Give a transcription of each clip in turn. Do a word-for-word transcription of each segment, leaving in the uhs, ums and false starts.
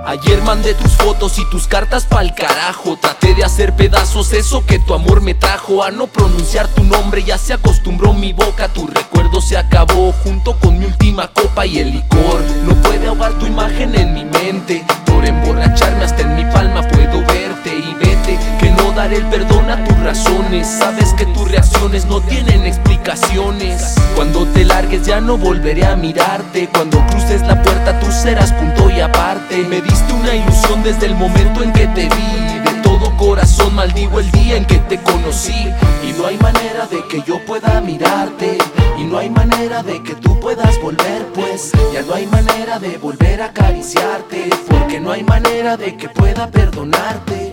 Ayer mandé tus fotos y tus cartas pa'l carajo. Traté de hacer pedazos eso que tu amor me trajo. A no pronunciar tu nombre ya se acostumbró mi boca. Tu recuerdo se acabó junto con mi última copa y el licor. No puede ahogar tu imagen en mi mente. Por emborracharme hasta en mi palma puedo verte. Y vete, que no daré el perdón a tus razones. Sabes que tus reacciones no tienen explicaciones. Cuando te largues ya no volveré a mirarte. Cuando cruces la puerta tú serás punto y aparte. Me diste una ilusión desde el momento en que te vi. De todo corazón maldigo el día en que te conocí. Y no hay manera de que yo pueda mirarte. Y no hay manera de que tú puedas volver, pues ya no hay manera de volver a acariciarte. Porque no hay manera de que pueda perdonarte.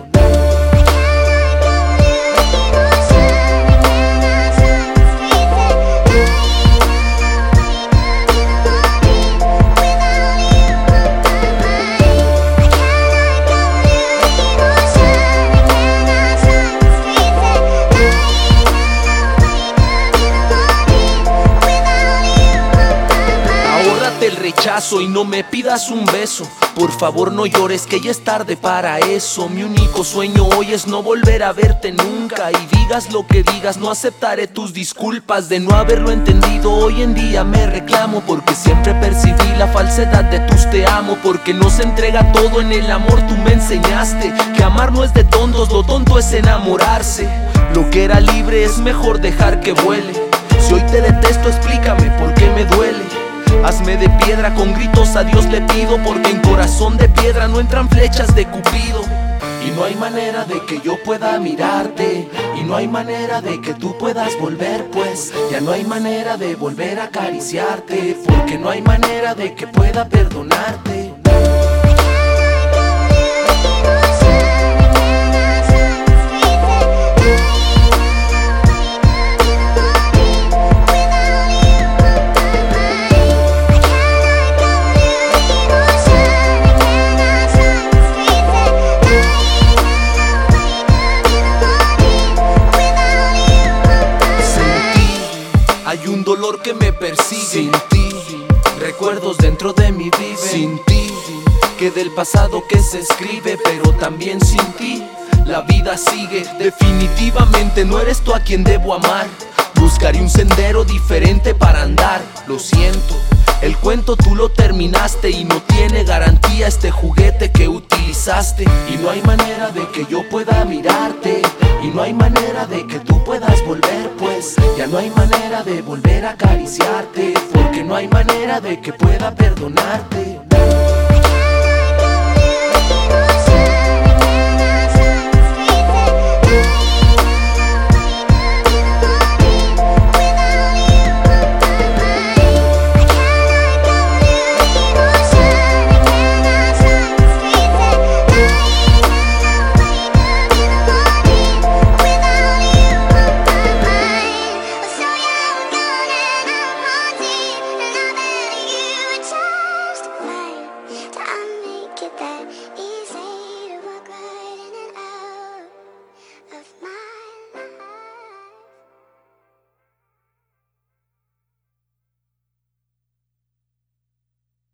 El rechazo y no me pidas un beso. Por favor no llores que ya es tarde para eso. Mi único sueño hoy es no volver a verte nunca. Y digas lo que digas, no aceptaré tus disculpas. De no haberlo entendido hoy en día me reclamo. Porque siempre percibí la falsedad de tus te amo. Porque no se entrega todo en el amor, tú me enseñaste que amar no es de tontos, lo tonto es enamorarse. Lo que era libre es mejor dejar que vuele. Si hoy te detesto explícame por qué me duele. Hazme de piedra, con gritos a Dios le pido. Porque en corazón de piedra no entran flechas de Cupido. Y no hay manera de que yo pueda mirarte. Y no hay manera de que tú puedas volver, pues ya no hay manera de volver a acariciarte. Porque no hay manera de que pueda perdonarte. Hay un dolor que me persigue. Sin ti, recuerdos dentro de mi vive. Sin ti, que del pasado que se escribe. Pero también sin ti, la vida sigue. Definitivamente no eres tú a quien debo amar. Buscaré un sendero diferente para andar. Lo siento, el cuento tú lo terminaste. Y no tiene garantía este juguete que utilizaste. Y no hay manera de que yo pueda mirarte. Y no hay manera de que tú puedas volver, pues ya no hay manera de volver a acariciarte. Porque no hay manera de que pueda perdonarte. That